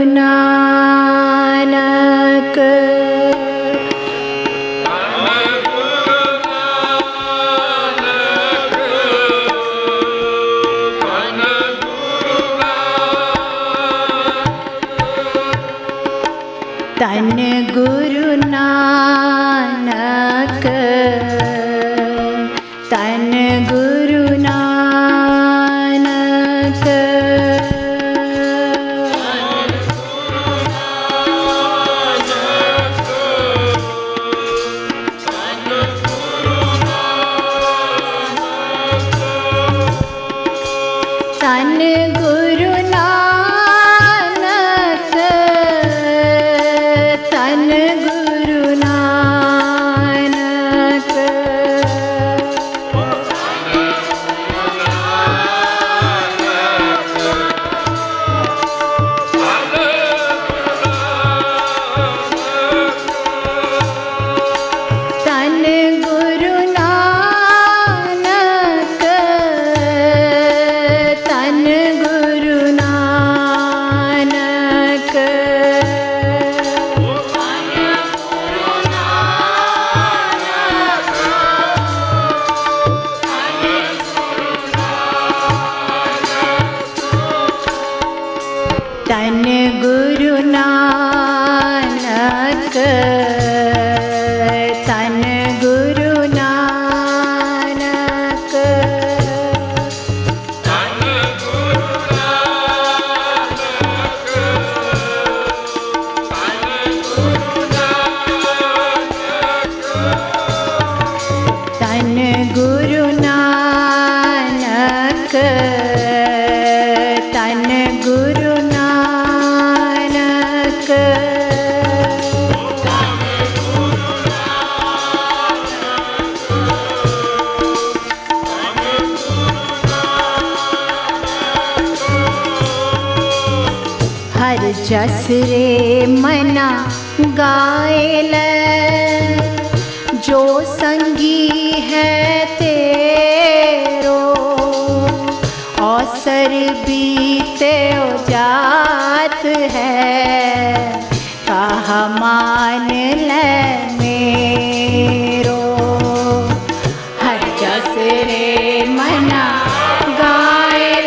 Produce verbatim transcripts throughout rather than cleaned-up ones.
नानक। तन गुरु नानक, तन गुरु नानक। तन गुरु नानक, तन गुरु नानक। तन गुरु नानक, तन गुरु नानक। तन गुरु नानक, तन गुरु नानक। तन गुरु नानक, तन गुरु नानक। हर जस रे मना गायल, जो संगी है तेरो। अवसर बीते जात है, कहा मान ले मेरो। हर जस रे मना गायल,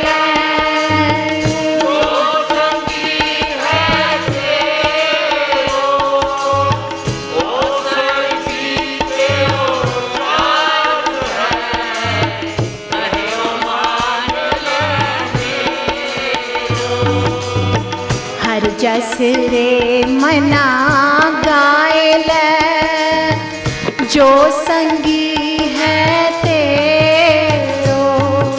हर जस रे मना गायल, जो संगी है तेरो।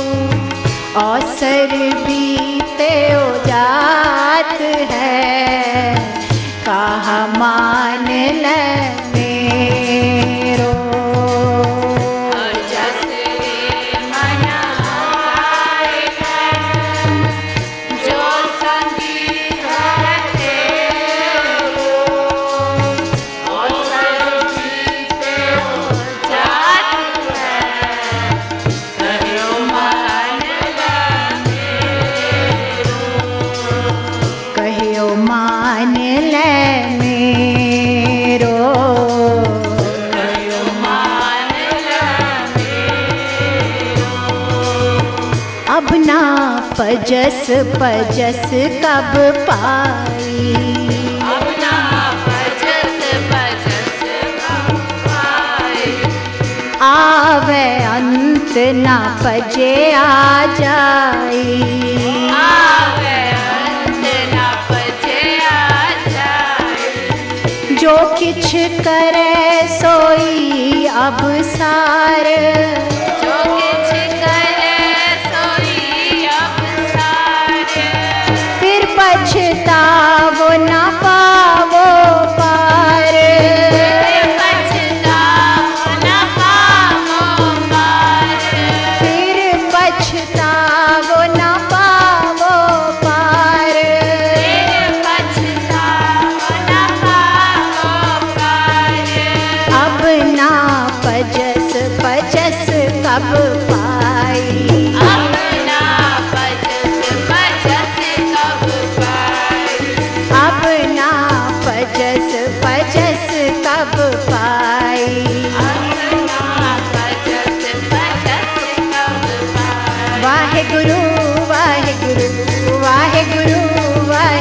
अवसर बीते जात है, कहा मान ले मेरो। हर जस रे मना गायल, जो संगी है तेरो। अवसर बीते जात है, कहो मान ले मेरो। कहो मान ले मेरो। कहो मान ले मेरो। अब ना पजस पजस कब पाई, अब ना पजस पजस कब पाई। आवे अंत ना पजे आ जाई, आवे अंत ना पजे आ जाई। जो किछ करे सोई अब सार, जो किछ करे सोई अब सार। फिर पछतावो ना पावो पार, फिर पछतावो ना पावो पार। फिर पछतावो ना पावो पार, फिर पछतावो ना पावो पार। अब ना पजस पजस कब पाई, अब ना पजस पजस कब पाई।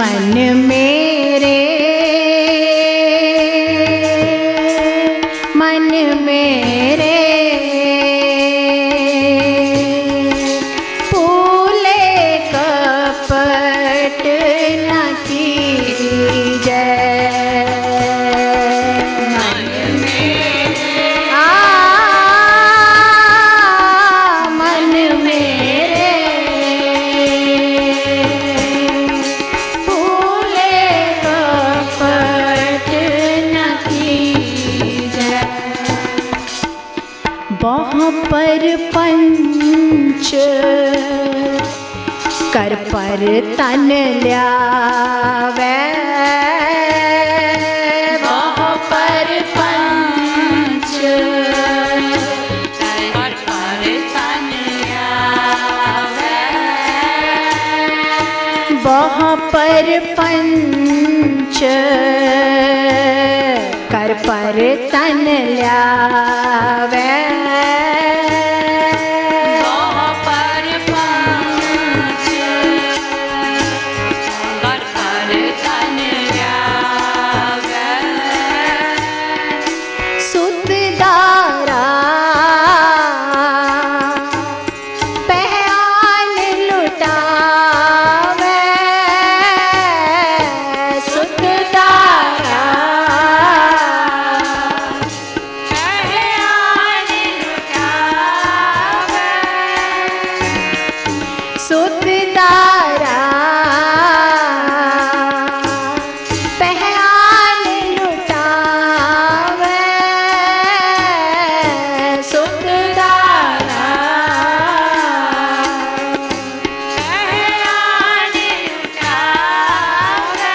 मन मेरे मन मेरे फूले कपट न कीजै। मन मेरे आ मन मेरे फूले कपट न कीजै। बह पर पंच कर पर तन ल्यावै। बह पर पंच कर पर तन ल्यावै। बह पर पंच कर पर तन ल्यावै। बह पर पंच कर पर तन ल्यावै। सुत दारा पहआन लुटावै। सुत दारा पहआन लुटावै। सुत दारा पहआन लुटावै। सुत दारा पहआन लुटावै।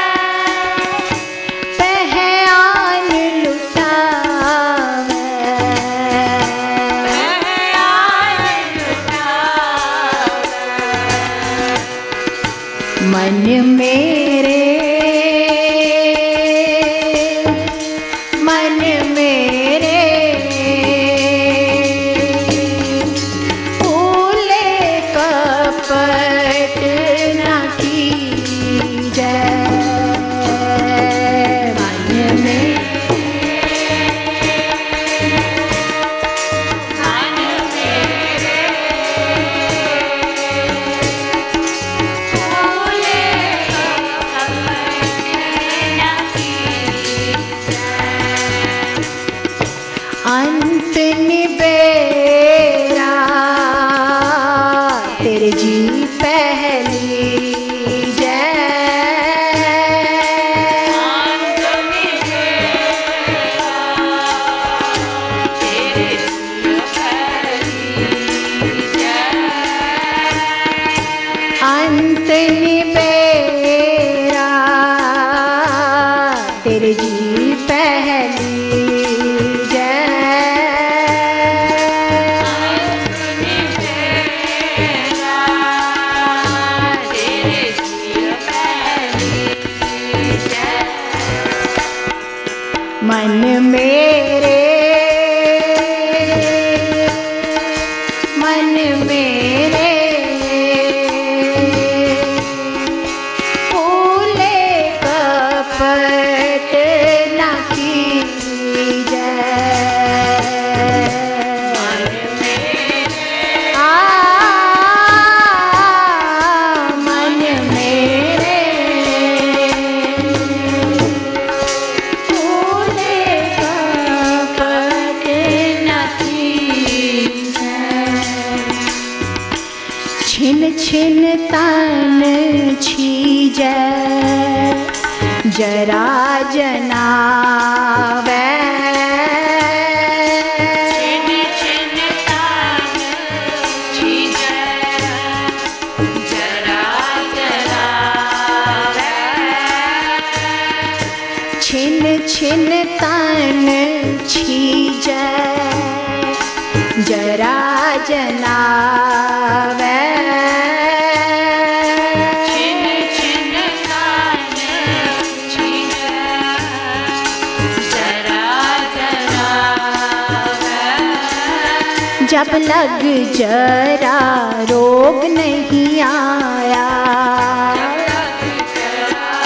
पहआन लुटावै। पहआन लुटावै। मन मेरे मन मेरे फूले कपट न कीजै। मन में मन मेरे फूले कपट न कीजै। अंत निबेरा तेरे जी पहली जय। अंत निबेरा तेरे जी पहली जय। अंत निबेरा तेरे जी पहली जय। अंत निबेरा तेरे जी पहली जय। मन मेरे मन मेरे फूले कपट न कीजै। मन मेरे आ मन मेरे फूले कपट न कीजै। छिन छिन तन छीजै जरा जनावै। छिन छिन तन छीजै जरा जरावै। छिन छिन तन छीजै जरा जनावै। छिन छिन तन छीजै जरा जरावै। जब लग जरा रोग नहीं आया। जब लग जरा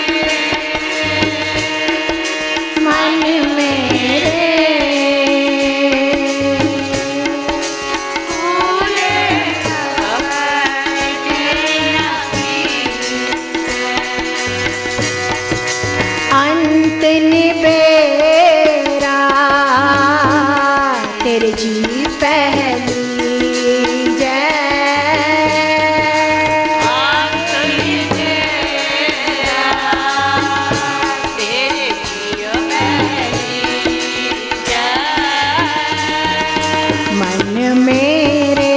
निबेरा तेरे जी पहली जय। मन मेरे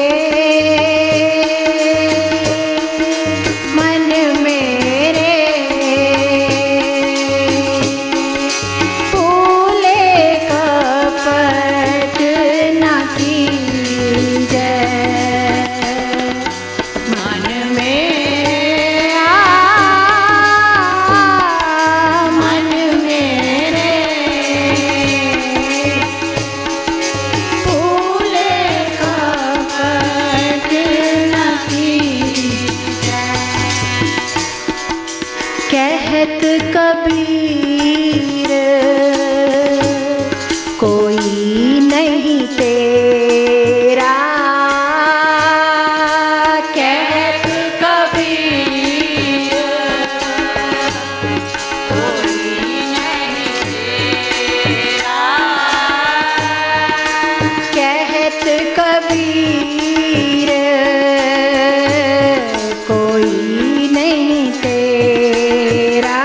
मन मेरे फूले कपट न कीजै। मन मेरा मन मेरे फूले कपट न कीजै। कहत कबीर कोई नहीं तेरा। कहत कबीर कोई नहीं तेरा। कहत कबीर कोई नहीं तेरा।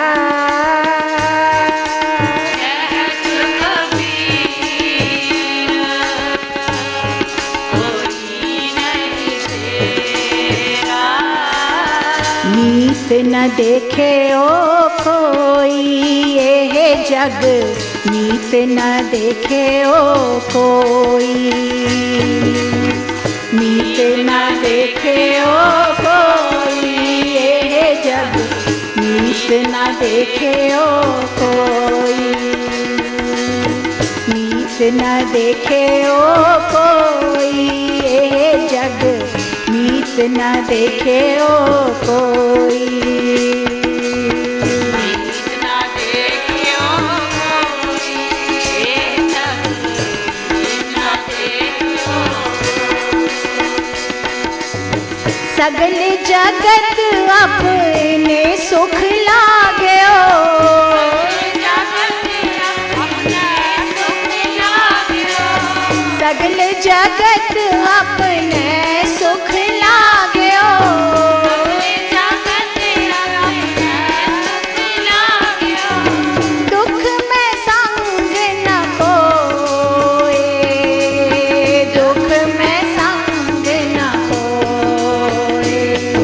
मीत न देखे ओ कोई ये जग। मीत न देखे ओ कोई। मीत न देखे ओ कोई ये जग। मीत न देखे ओ कोई। मीत न देखे ओ कोई ये जग। मीत न देखे ओ कोई। मीत न देखे ओ कोई ये जग। मीत न देखे ओ कोई। सगल जगत अपने सुख लाग्यो। सगल जगत अपने सुख लाग्यो। दुख में संग न कोए। दुख में संग न कोए।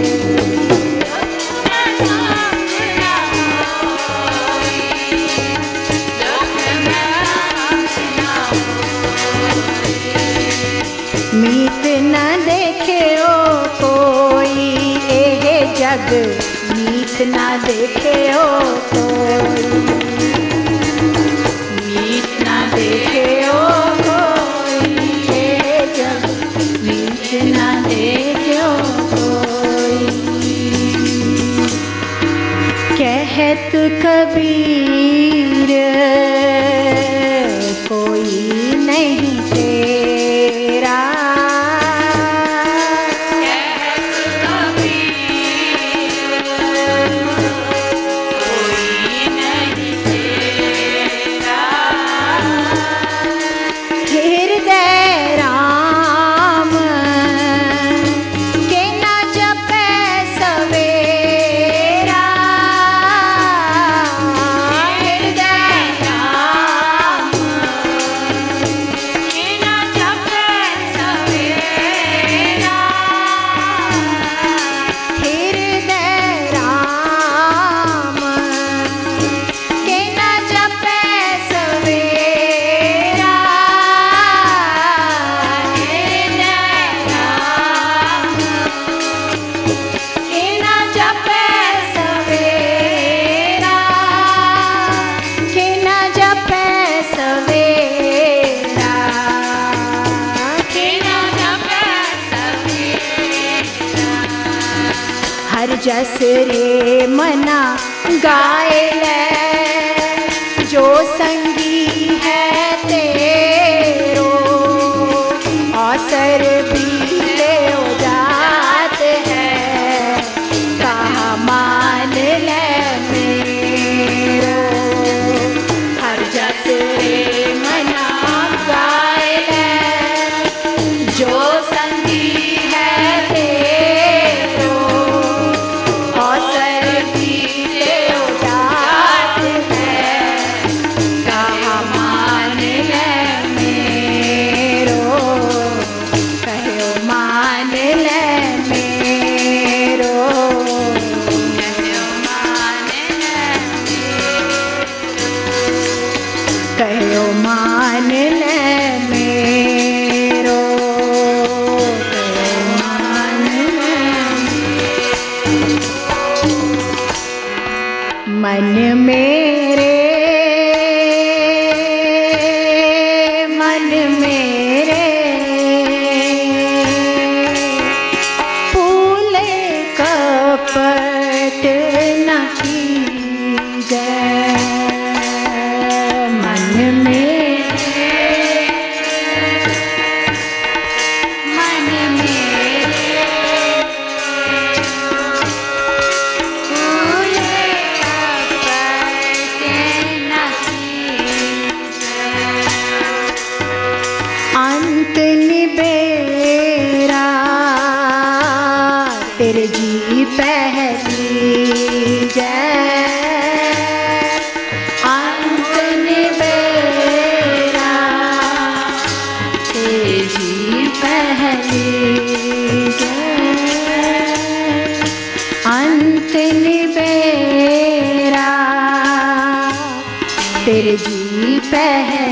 मीत न देखे ओ कोई ये जग। मीत न देखे ओ कोई। मीत न देखे ओ कोई ये जग। मीत न देखे ओ कोई। कहत कबीर कोई नहीं तेरा। हृदय राम के न जपै सवेरा। हृदय राम के न जपै सवेरा। हृदय राम के न जपै सवेरा। हर जस रे मना गाए ले जो संगी है तेरो। अवसर बीते हो जात है कहाँ मान ले मेरो। मन मेरे मन मेरे फूले कपट न कीजै मन मेरे मन मेरे फूले कपट न कीजै अंत निबेरा तेरे जी पहली जय अंत निबेरा तेरे जी पहली जय अंत निबेरा तेरे जी पहली